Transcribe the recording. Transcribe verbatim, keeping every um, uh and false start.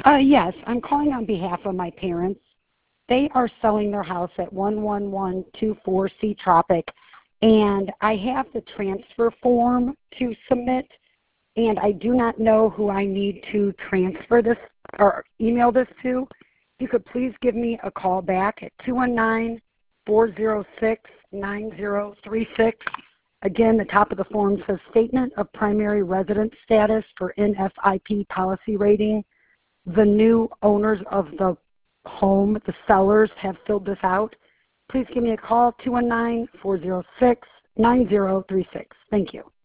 Uh, yes, I'm calling on behalf of my parents. They are selling their house at one one one two four C Tropic, and I have the transfer form to submit, and I do not know who I need to transfer this or email this to. If you could please give me a call back at two one nine, four zero six, nine zero three six. Again, the top of the form says Statement of Primary Residence Status for N F I P Policy Rating. The new owners of the home, the sellers, have filled this out. Please give me a call, two one nine, four zero six, nine zero three six. Thank you.